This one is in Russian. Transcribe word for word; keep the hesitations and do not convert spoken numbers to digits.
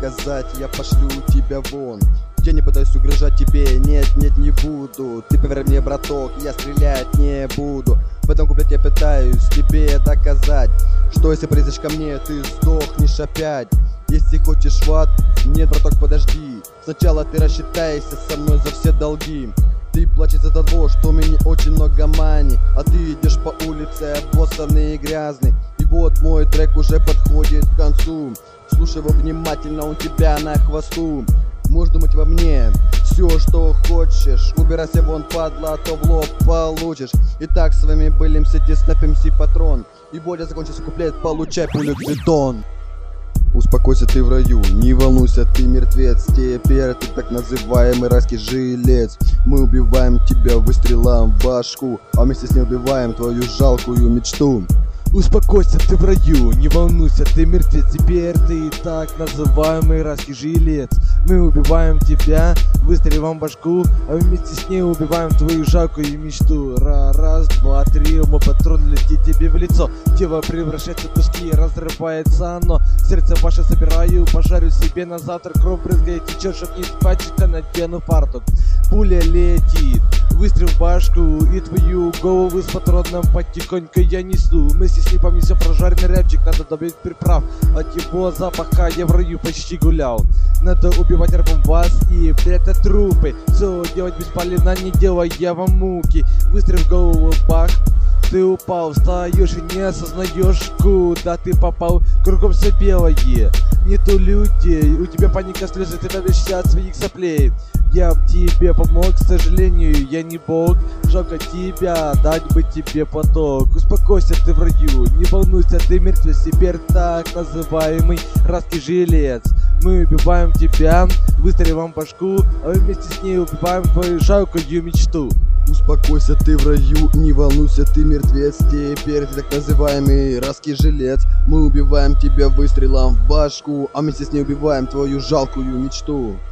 доказать, я пошлю тебя вон. Я не пытаюсь угрожать тебе, нет, нет, не буду. Ты поверь мне, браток, я стрелять не буду. В этом куплете я пытаюсь тебе доказать, что если придешь ко мне, ты сдохнешь опять. Если хочешь в ад, нет, браток, подожди. Сначала ты рассчитайся со мной за все долги. Ты плачешь за того, что у меня очень много мани, а ты идешь по улице обоссанный и грязный. И вот мой трек уже подходит к концу. Слушай его внимательно, он тебя на хвосту. Можешь думать во мне все, что хочешь. Убирайся вон, падла, а то в лоб получишь. Итак, с вами были эм си Диснап, эм си Патрон. И более закончился куплет, получай пулю в бетон. Успокойся, ты в раю, не волнуйся, ты мертвец. Теперь ты так называемый райский жилец. Мы убиваем тебя выстрелом в башку, а вместе с ней убиваем твою жалкую мечту. Успокойся, ты в раю, не волнуйся, ты мертвец. Теперь ты так называемый райский жилец. Мы убиваем тебя выстрелом в башку, а вместе с ней убиваем твою жалкую мечту. Раз, два, три, мой патрон летит тебе в лицо. Тело превращается в куски, разрывается оно. Сердце ваше собираю, пожарю себе на завтра. Кровь брызгает, течет, чтоб не испачкаться, надену фартук. Пуля летит, выстрел в башку, и твою голову с патроном потихоньку я несу. Вместе с ней помнится прожаренный рэпчик, надо добавить приправ. От его запаха я в раю почти гулял. Надо убивать рабом вас и прятать трупы. Все делать бесполезно, не делая вам муки. Выстрел в голову, бах. Ты упал, встаешь и не осознаешь, куда ты попал. Кругом все белое, нету людей. У тебя паника, слезы, ты давишься от своих соплей. Я в тебе помог, к сожалению, я не бог. Жалко тебя, дать бы тебе поток. Успокойся, ты в раю, не волнуйся, ты мертвец. Теперь так называемый райский жилец. Мы убиваем тебя выстрелом в башку, а вместе с ней убиваем твою жалкую мечту. Успокойся, ты в раю, не волнуйся, ты мертвец. Теперь ты так называемый райский жилец. Мы убиваем тебя выстрелом в башку, а вместе с ней убиваем твою жалкую мечту.